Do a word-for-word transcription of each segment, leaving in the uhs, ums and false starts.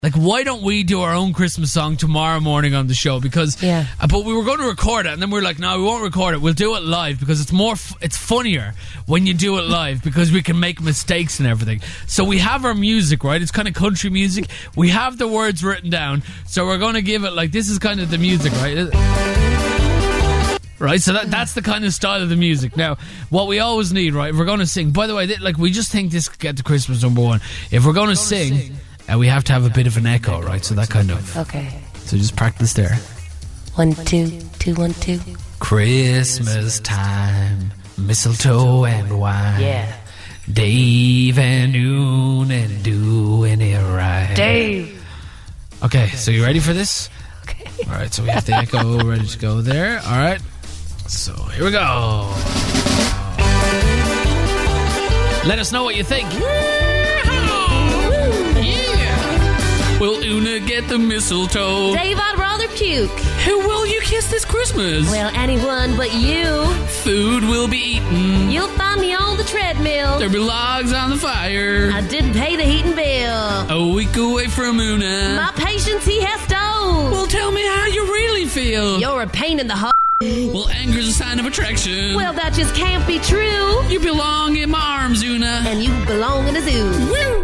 Like, why don't we do our own Christmas song tomorrow morning on the show? Because, yeah. uh, but we were going to record it, and then we were like, no, we won't record it. We'll do it live because it's more, f- it's funnier when you do it live because we can make mistakes and everything. So we have our music, right? It's kind of country music. We have the words written down, so we're going to give it like this is kind of the music, right? Right, so that, that's the kind of style of the music. Now, what we always need, right? If we're going to sing, by the way, like we just think this could get to Christmas number one. If we're going to sing. sing And we have to have a bit of an echo, right? So that kind of... Okay. So just practice there. One, two, two, one, two. Christmas time, mistletoe and wine. Yeah. Dave and Noon and doing it right. Dave. Okay, so you ready for this? Okay. All right, so we have the echo ready to go there. All right. So here we go. Let us know what you think. Will Una get the mistletoe? Dave, I'd rather puke. Who will you kiss this Christmas? Well, anyone but you. Food will be eaten. You'll find me on the treadmill. There'll be logs on the fire. I didn't pay the heating bill. A week away from Una. My patience he has stole. Well, tell me how you really feel. You're a pain in the heart. Well, anger's a sign of attraction. Well, that just can't be true. You belong in my arms, Una. And you belong in a zoo. Woo!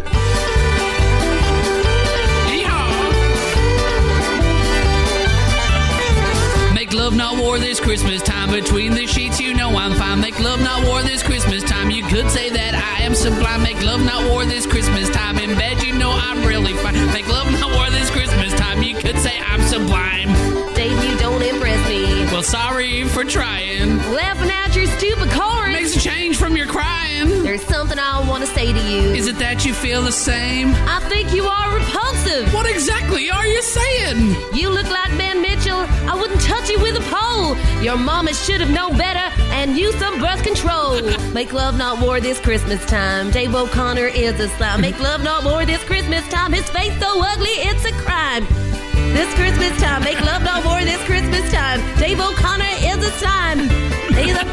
Make love, not war this Christmas time. Between the sheets, you know I'm fine. Make love, not war this Christmas time. You could say that I am sublime. Make love, not war this Christmas time. In bed, you know I'm really fine. Make love, not war this Christmas time. You could say I'm sublime. Dave, you don't impress me. Well, sorry for trying. Laughing at your stupid chorus. Makes a change from your crying. There's something I want to say to you. Is it that you feel the same? I think you are repulsive. What exactly are you saying? You look like Ben Mitchell. I wouldn't touch you with a pole. Your mama should have known better and used some birth control. Make love, not war this Christmas time. Dave O'Connor is a slime. Make love, not war this Christmas time. His face so ugly, it's a crime. This Christmas time, make love, not war this Christmas time. Dave O'Connor is a slime. He's a...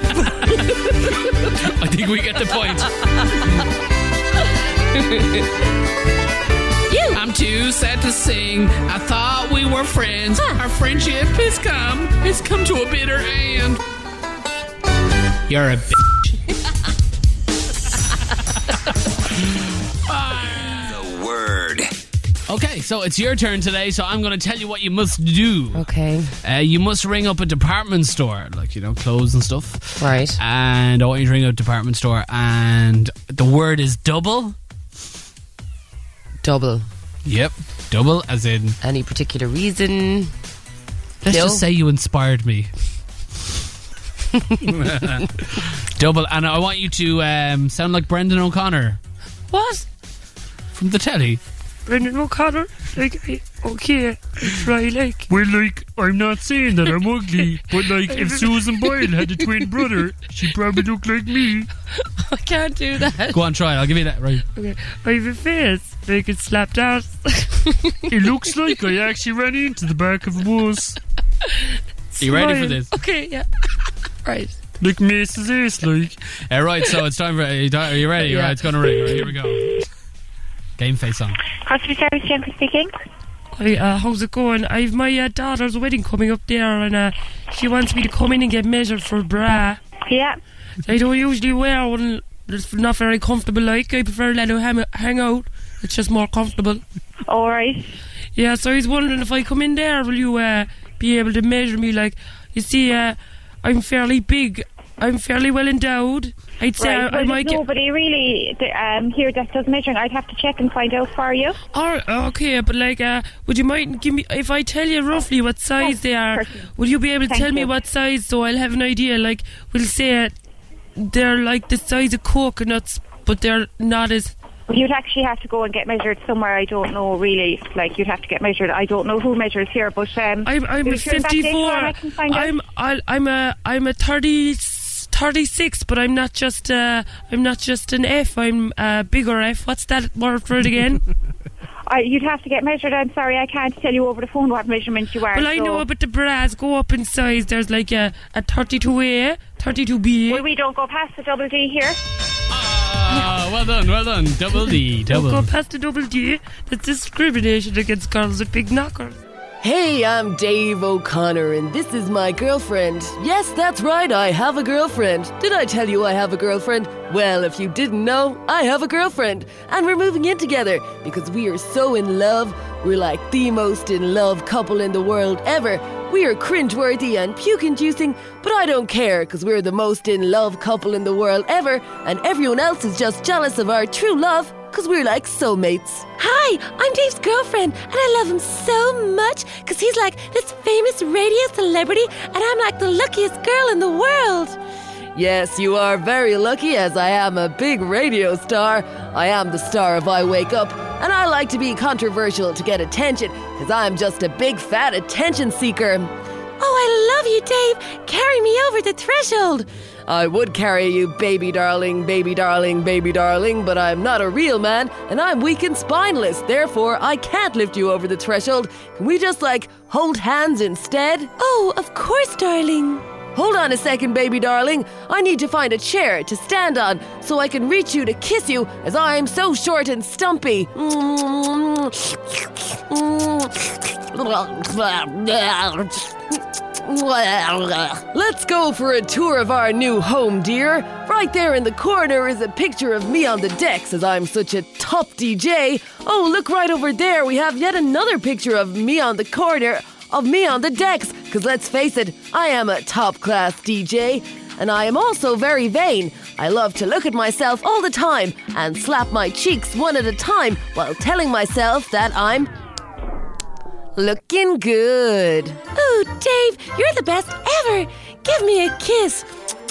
I think we get the point. You. I'm too sad to sing. I thought we were friends. Huh. Our friendship has come. It's come to a bitter end. You're a bitch. The word. Okay, so it's your turn today, so I'm going to tell you what you must do. Okay. Uh, you must ring up a department store, like, you know, clothes and stuff. Right. And I want you to ring up a department store, and the word is double. Double. Yep, double, as in... Any particular reason? Let's Bill? just say you inspired me. Double, and I want you to um, sound like Brendan O'Connor. What? From the telly. Brendan O'Connor? Like, I, okay, I try, like... Well, like, I'm not saying that I'm ugly, but, like, if Susan Boyle had a twin brother, she'd probably look like me. I can't do that. Go on, try it. I'll give you that, right? Okay, I have a face, like it's slapped out. It looks like I actually ran into the back of a bus. Are you ready for this? Okay, yeah. Right. Like Mace's ace, like. Uh, right, so it's time for... Are you ready? Yeah. Right, it's going to ring. Right, here we go. Game face on. Customer service, Jennifer speaking. Hi, uh, how's it going? I've my uh, daughter's wedding coming up there, and uh, she wants me to come in and get measured for a bra. Yeah. I don't usually wear one. It's not very comfortable, like. I prefer to let her hang, hang out. It's just more comfortable. Alright. Yeah, so I was wondering if I come in there, will you uh, be able to measure me? Like, you see, uh, I'm fairly big. I'm fairly well endowed. I'd say Right. I, Well, I might there's get... nobody really um, here that does measuring. I'd have to check and find out for you. Oh, okay, but like, uh, would you mind give me, if I tell you roughly what size Yes, they are, perfect. will you be able to Thank tell me you. what size so I'll have an idea? Like, we'll say uh, they're like the size of coconuts, but they're not as... You'd actually have to go and get measured somewhere. I don't know really. Like, you'd have to get measured. I don't know who measures here, but um, I'm, I'm if you're back later fifty-four. on, I can find out. I'm I'll, I'm a I'm a thirty, thirty-six, but I'm not just uh, I'm not just an F. I'm a bigger F. What's that word for it again? I, you'd have to get measured. I'm sorry, I can't tell you over the phone what measurement you are. Well, I so- know, but the bras go up in size. There's like a, a thirty-two A, thirty-two B. Well, we don't go past the double D here. Ah, well done, well done. Double D, Don't double. go past the double D. That's discrimination against girls with big knockers. Hey, I'm Dave O'Connor, and this is my girlfriend. Yes, that's right, I have a girlfriend. Did I tell you I have a girlfriend? Well, if you didn't know, I have a girlfriend. And we're moving in together because we are so in love. We're like the most in love couple in the world ever. We are cringeworthy and puke-inducing, but I don't care because we're the most in love couple in the world ever, and everyone else is just jealous of our true love because we're like soulmates. Hi, I'm Dave's girlfriend, and I love him so much because he's like this famous radio celebrity, and I'm like the luckiest girl in the world. Yes, you are very lucky, as I am a big radio star. I am the star of I Wake Up, and I like to be controversial to get attention, because I'm just a big fat attention seeker. Oh, I love you, Dave. Carry me over the threshold. I would carry you, baby darling, baby darling, baby darling, but I'm not a real man, and I'm weak and spineless. Therefore, I can't lift you over the threshold. Can we just, like, hold hands instead? Oh, of course, darling. Hold on a second, baby darling. I need to find a chair to stand on so I can reach you to kiss you, as I am so short and stumpy. Let's go for a tour of our new home, dear. Right there in the corner is a picture of me on the decks, as I'm such a top D J. Oh, look right over there. We have yet another picture of me on the corner, of me on the decks. Because let's face it, I am a top-class D J. And I am also very vain. I love to look at myself all the time and slap my cheeks one at a time while telling myself that I'm looking good. Ooh, Dave, you're the best ever. Give me a kiss.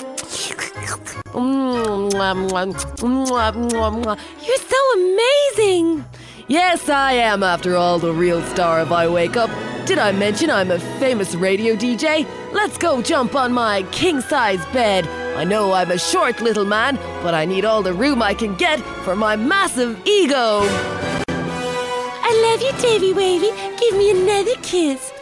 You're so amazing. Yes, I am, after all, the real star of I Wake Up. Did I mention I'm a famous radio D J? Let's go jump on my king-size bed. I know I'm a short little man, but I need all the room I can get for my massive ego. I love you, Davy Wavy. Give me another kiss.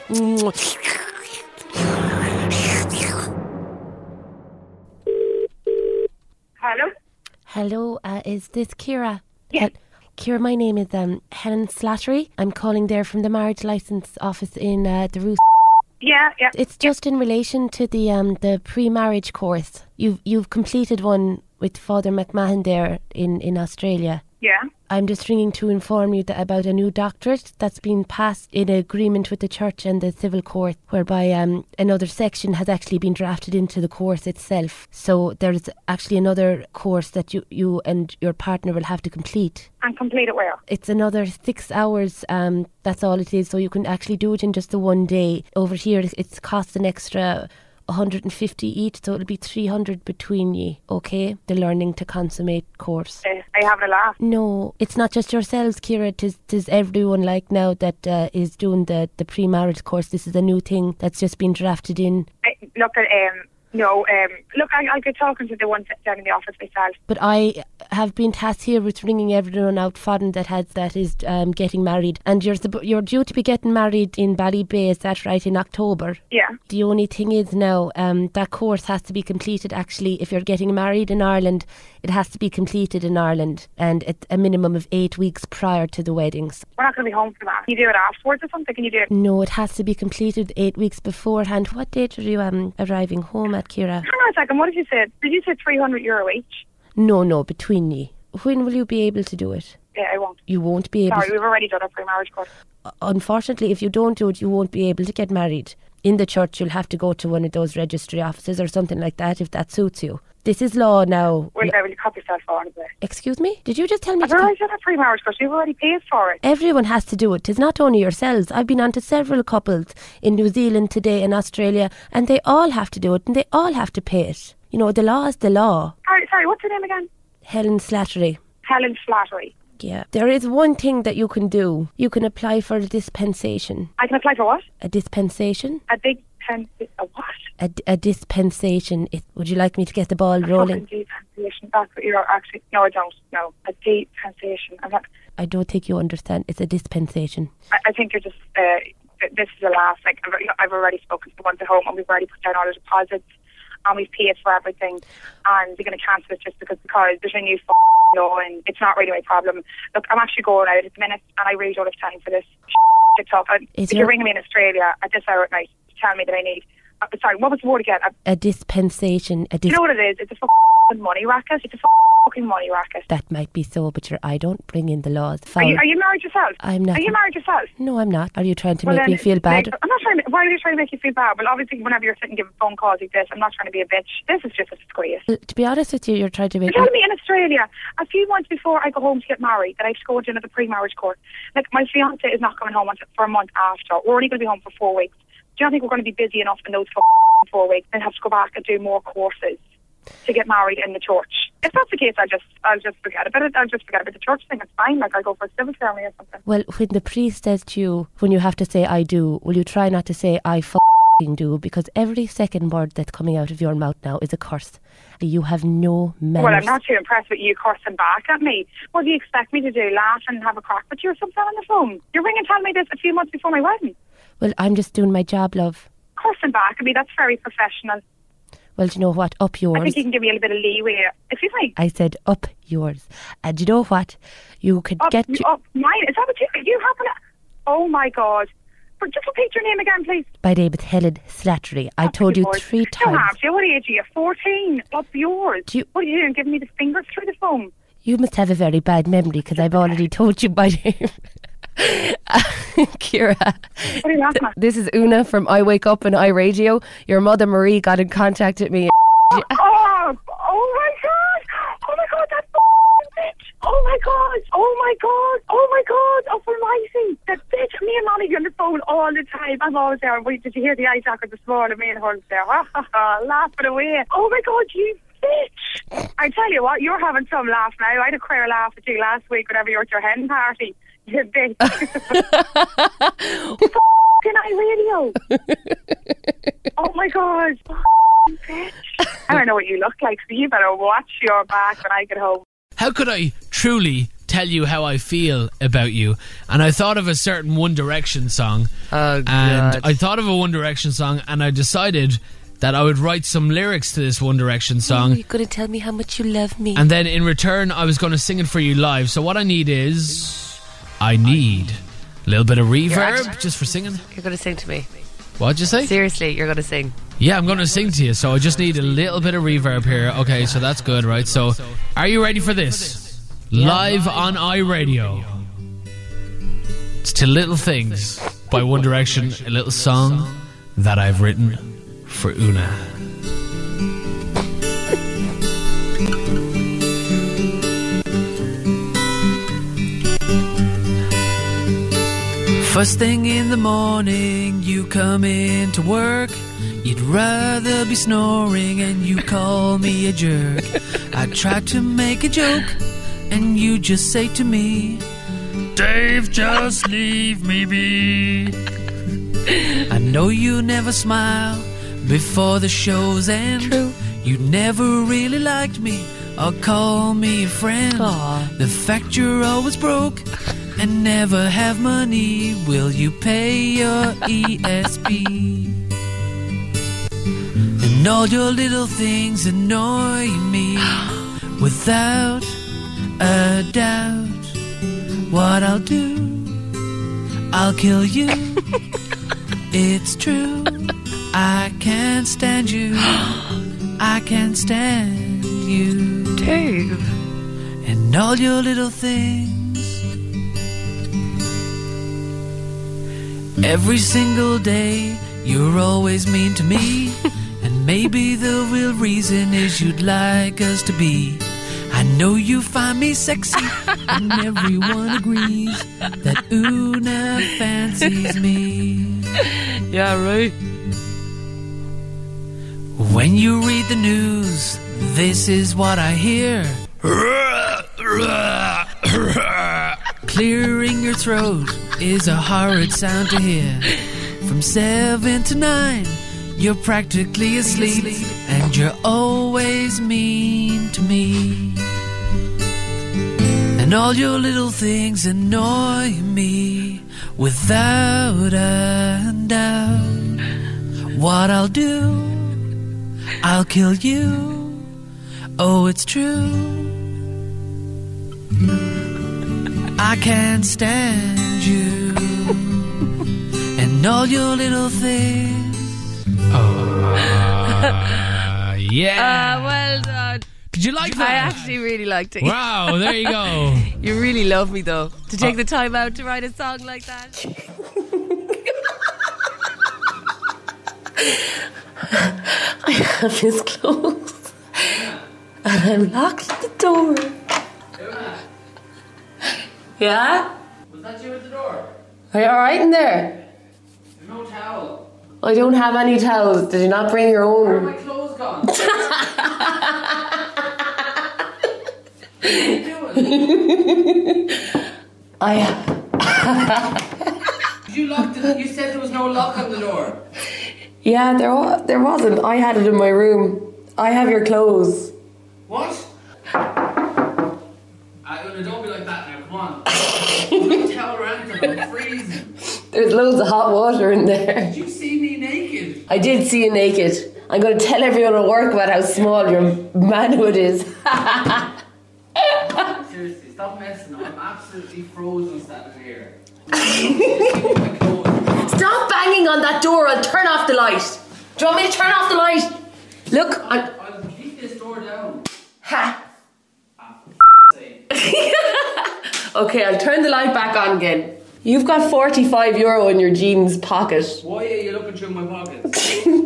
Hello? Hello, uh, is this Kira? Yeah. Uh, Kira, my name is um, Helen Slattery. I'm calling there from the marriage licence office in uh, the Roost. Yeah, yeah. It's just in relation to the um, the pre-marriage course. You've you've completed one with Father McMahon there in, in Australia. Yeah. I'm just ringing to inform you that about a new doctorate that's been passed in agreement with the church and the civil court, whereby um, another section has actually been drafted into the course itself. So there's actually another course that you, you and your partner will have to complete. And complete it where? It's another six hours, um, that's all it is, so you can actually do it in just the one day. Over here, it's cost an extra one hundred fifty each, so it'll be three hundred between ye, okay? The Learning to Consummate course. Uh, I having a laugh. No, it's not just yourselves, Kira. Tis, tis everyone like now that uh, is doing the, the pre-marriage course. This is a new thing that's just been drafted in. I, look at um. No, um, look, I, I'll get talking to the one down in the office myself. But I have been tasked here with ringing everyone out Fodden that has that is um, getting married. And you're the, you're due to be getting married in Ballybay, is that right, in October? Yeah. The only thing is now, um, that course has to be completed actually. If you're getting married in Ireland, it has to be completed in Ireland, and at a minimum of eight weeks prior to the weddings. We're not going to be home for that. Can you do it afterwards or something? Can you do it? No, it has to be completed eight weeks beforehand. What date are you um, arriving home at, Kira? Hang on a second, what did you say? Did you say three hundred euro each? No, no, between ye. When will you be able to do it? Yeah, I won't. You won't be able Sorry, to. we've already done a pre-marriage course. Unfortunately, if you don't do it, you won't be able to get married. In the church, you'll have to go to one of those registry offices or something like that if that suits you. This is law now. Well, now, will you cop yourself on a bit? Excuse me? Did you just tell me I've to... already done a pre-marriage course. You've already paid for it. Everyone has to do it. It's not only yourselves. I've been on to several couples in New Zealand today, in Australia, and they all have to do it, and they all have to pay it. You know, the law is the law. Sorry, sorry, what's your name again? Helen Slattery. Helen Slattery. Yeah. There is one thing that you can do. You can apply for a dispensation. I can apply for what? A dispensation? A big pen... A what? A, a dispensation. It, would you like me to get the ball A rolling? fucking dispensation. That's what you're actually... No, I don't. No. A dispensation. I'm not... I don't think you understand. It's a dispensation. I, I think you're just... Uh, this is the last... Like, I've, I've already spoken to the ones at home, and we've already put down all the deposits, and we've paid for everything, and they're going to cancel it just because because there's a new f- know, and it's not really my problem. Look, I'm actually going out at the minute, and I really don't have time for this TikTok. If you're ringing me in Australia at this hour at night to tell me that I need, uh, sorry, what was the word again? A, a dispensation. A dis- you know what it is? It's a fucking money racket. It's a fucking money racket. That might be so, but you're, I don't bring in the laws. Are you, are you married yourself? I'm not. Are you married yourself? No, I'm not. Are you trying to well, make then, me feel bad? Like, I'm not trying to, why are you trying to make you feel bad? Well, obviously, whenever you're sitting giving phone calls like this, I'm not trying to be a bitch. This is just a disgrace. Well, to be honest with you, you're trying to make You're me... telling me in Australia, a few months before I go home to get married, that I have to go into another pre-marriage course. Like, my fiance is not coming home for a month after. We're only going to be home for four weeks. Do you not think we're going to be busy enough in those four weeks and have to go back and do more courses to get married in the church? If that's the case, I'll just I'll just forget about it. I'll just forget about the church thing. It's fine. Like, I'll go for a civil ceremony or something. Well, when the priest says to you, when you have to say I do, will you try not to say I f***ing do? Because every second word that's coming out of your mouth now is a curse. You have no manners. Well, I'm not too impressed with you cursing back at me. What do you expect me to do? Laugh and have a crack with you or something on the phone? You're ringing and telling me this a few months before my wedding. Well, I'm just doing my job, love. Cursing back at me, that's very professional. Well, do you know what? Up yours. I think you can give me a little bit of leeway. If you like. I said up yours. And do you know what? You could up, get... You, up mine? Is that what you... You happen to... Oh, my God. But just repeat your name again, please. My name is Helen Slattery. I up told you yours. three times. You have to. What age are you? fourteen. Up yours. Do you, what are you doing? Giving me the fingers through the phone? You must have a very bad memory because I've already told you my name. Ciara, what are you laughing at? This is Una from I Wake Up and iRadio. Your mother Marie got in contact with me. Oh, oh, oh my God! Oh my God, that f***ing bitch! Oh my God! Oh my God! Oh my God! Oh, for my that bitch! Me and Mommy are on the phone all the time. I'm always there. Wait, did you hear the eye talker this morning? Me and her was there, ha ha ha, laughing away. Oh my God, you bitch! I tell you what, you're having some laugh now. I had a queer laugh at you last week whenever you were at your hen party. You bitch! Fucking iRadio! Oh my God! Bitch. I don't know what you look like, so you better watch your back when I get home. How could I truly tell you how I feel about you? And I thought of a certain One Direction song. Oh, and God. I thought of a One Direction song, and I decided that I would write some lyrics to this One Direction song. Oh, you're going to tell me how much you love me. And then in return, I was going to sing it for you live. So what I need is, I need a little bit of reverb actually, just for singing. You're going to sing to me. What'd you say? Seriously, you're going to sing. Yeah, I'm going to sing to you, so I just need a little bit of reverb here. Okay, so that's good, right? So, are you ready for this? Live on iRadio. It's To Little Things by One Direction, a little song that I've written for Una. First thing in the morning, you come into work. You'd rather be snoring and you call me a jerk. I try to make a joke and you just say to me, Dave, just leave me be. I know you never smile before the show's end. True. You never really liked me or call me a friend. Aww. The fact you're always broke and never have money, will you pay your E S P? And all your little things annoy me without a doubt. What I'll do, I'll kill you. It's true, I can't stand you. I can't stand you, Dave. And all your little things. Every single day, you're always mean to me. And maybe the real reason is you'd like us to be. I know you find me sexy, and everyone agrees that Una fancies me. Yeah, right. When you read the news, this is what I hear. Clearing your throat is a horrid sound to hear. From seven to nine, you're practically asleep, and you're always mean to me. And all your little things annoy me without a doubt. What I'll do, I'll kill you. Oh, it's true, I can't stand you and all your little things. Oh, uh, yeah. Uh, well done. Did you like that? I actually really liked it. Wow, there you go. You really love me though, to take the time out to write a song like that. I have his clothes and I'm locked at the door. Yeah? Was that you at the door? Are you alright in there? There's no towel. I don't have any towels. Did you not bring your Where are own? my clothes gone? What are you doing? I. You locked it. You said there was no lock on the door. Yeah, there was. There wasn't. I had it in my room. I have your clothes. What? Uh, don't be like that now. Come on. Don't towel or anything. I'm freezing. There's loads of hot water in there. Did you see me naked? I did see you naked. I'm going to tell everyone at work about how small your manhood is. Seriously, stop messing. I'm absolutely frozen standing here. Stop banging on that door. I'll turn off the light. Do you want me to turn off the light? Look, I'm... I'll keep this door down. Ha. Ah, for sake. Okay, I'll turn the light back on again. You've got forty-five euro in your jeans pocket. Why are you looking through my pockets?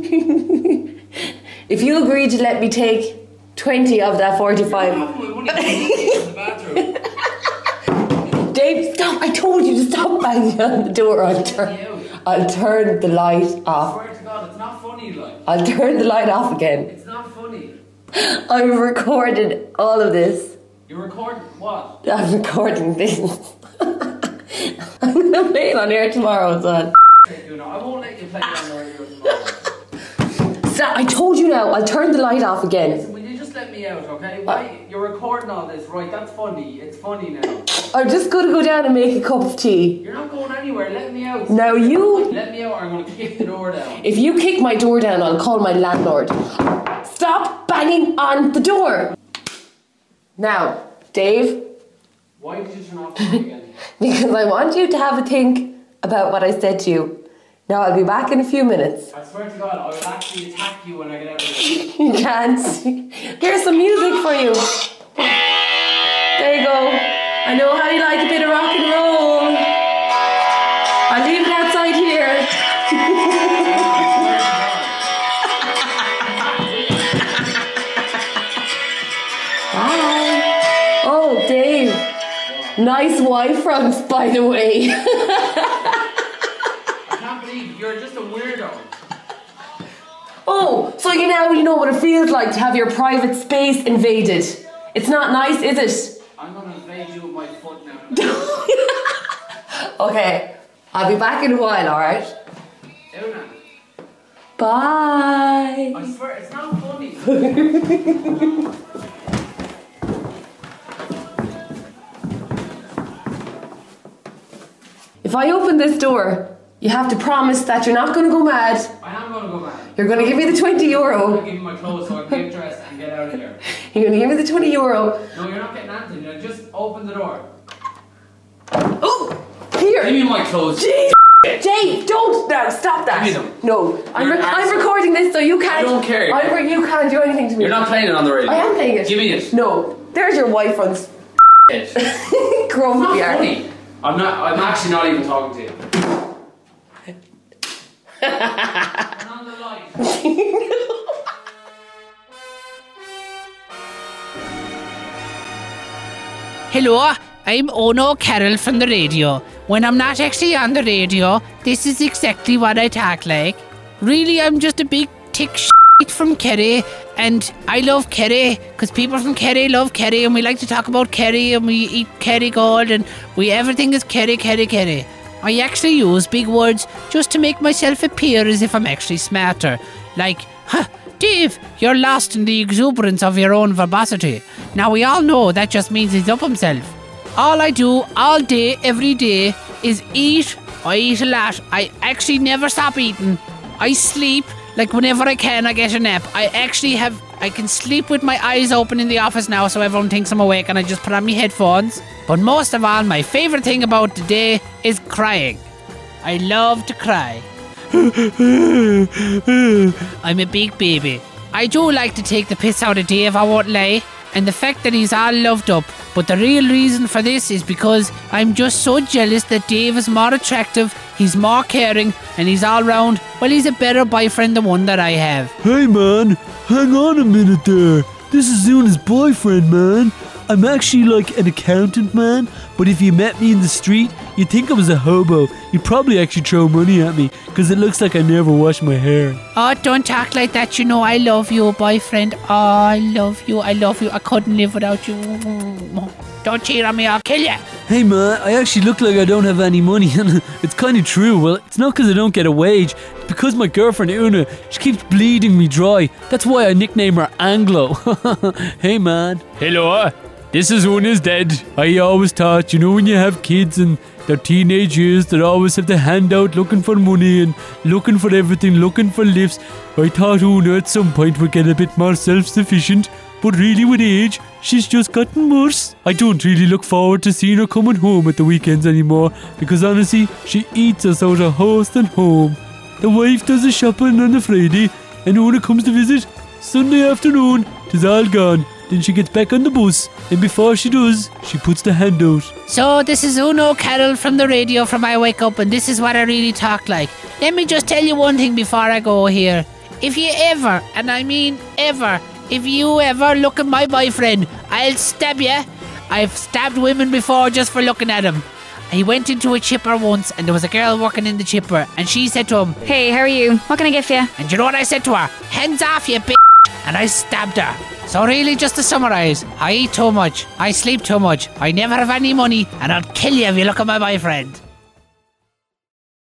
If you agree to let me take twenty of that forty-five... What happened? We only got in the bathroom. Dave, stop! I told you to stop banging on the door. I'll turn, I'll turn the light I off. swear to God, it's not funny, like. I'll turn the light off again. It's not funny. I've recorded all of this. You record what? I'm recording this. I'm gonna play it on air tomorrow, son. You know, I won't let you play it on the radio tomorrow. Stop! I told you now. I'll turn the light off again. Listen, will you just let me out, okay? Why? You're recording all this, right? That's funny. It's funny now. I'm just gonna go down and make a cup of tea. You're not going anywhere. Let me out. Now you... Let me out or I'm going to kick the door down. If you kick my door down, I'll call my landlord. Stop banging on the door. Now, Dave, Why did you turn off the light again? because I want you to have a think about what I said to you. Now, I'll be back in a few minutes. I swear to God, I will actually attack you when I get out of this. You can't see. Here's some music for you. There you go. I know how you like a bit of rock and roll. I'll leave it outside here. Bye. Oh, Dave. Nice wife fronts, by the way. I can't believe you're just a weirdo. Oh, so you now you know what it feels like to have your private space invaded. It's not nice, is it? I'm going to invade you with my foot now. Okay, I'll be back in a while, alright? Una, Bye. I swear, it's not funny. If I open this door, you have to promise that you're not going to go mad. I am going to go back. You're going to give me the twenty I'm euro. going to give you my clothes so I can get dressed and get out of here. You're going to give me the twenty euro. No, you're not getting anything. You just open the door. Oh, here. Give me my clothes. Jeez. Dave, don't now stop that. Give me them. No, I'm, You're re- an I'm arsehole. recording this, so you can't. I don't care. I'm re- you can't do anything to me. You're not playing it on the radio. I am playing it. Give me it. No, there's your wife on. It's Grumpy. not are- funny. I'm not. I'm actually not even talking to you. Turn on the light. Hello, I'm Ono Carroll from the radio. When I'm not actually on the radio, this is exactly what I talk like. Really, I'm just a big tick shit from Kerry, and I love Kerry because people from Kerry love Kerry, and we like to talk about Kerry, and we eat Kerry gold, and we everything is Kerry, Kerry, Kerry. I actually use big words just to make myself appear as if I'm actually smarter. Like, huh, Dave, you're lost in the exuberance of your own verbosity. Now we all know that just means he's up himself. All I do all day, every day, is eat. I eat a lot. I actually never stop eating. I sleep Like whenever I can, I get a nap. I actually have, I can sleep with my eyes open in the office now so everyone thinks I'm awake and I just put on my headphones. But most of all, my favourite thing about the day is crying. I love to cry. I'm a big baby. I do like to take the piss out of Dave, I won't lie. And the fact that he's all loved up. But the real reason for this is because I'm just so jealous that Dave is more attractive, he's more caring, and he's all round, well, he's a better boyfriend than one that I have. Hey man, hang on a minute there. This is Una's boyfriend, man. I'm actually like an accountant, man. But if you met me in the street, you'd think I was a hobo. You'd probably actually throw money at me, because it looks like I never wash my hair. Oh, don't talk like that. You know I love you, boyfriend. Oh, I love you. I love you. I couldn't live without you. Don't cheat on me, I'll kill you. Hey man, I actually look like I don't have any money, and it's kind of true. Well, it's not because I don't get a wage. It's because my girlfriend Una, she keeps bleeding me dry. That's why I nickname her Anglo. Hey man. Hello. This is Una's dad. I always thought, you know, when you have kids and their teenage years, they always have the hand out looking for money and looking for everything, looking for lifts. I thought Una at some point would get a bit more self-sufficient, but really with age, she's just gotten worse. I don't really look forward to seeing her coming home at the weekends anymore, because honestly, she eats us out of house and home. The wife does the shopping on a Friday, and Una comes to visit Sunday afternoon. 'Tis all gone. Then she gets back on the bus, and before she does, she puts the hand out. So this is Uno Carroll from the radio from I Wake Up, and this is what I really talk like. Let me just tell you one thing before I go here. If you ever, and I mean ever, if you ever look at my boyfriend, I'll stab you. I've stabbed women before just for looking at him. He went into a chipper once, and there was a girl working in the chipper, and she said to him, "Hey, how are you? What can I get for you?" And you know what I said to her? "Hands off, you bitch!" And I stabbed her. So really, just to summarise, I eat too much, I sleep too much, I never have any money, and I'll kill you if you look at my boyfriend.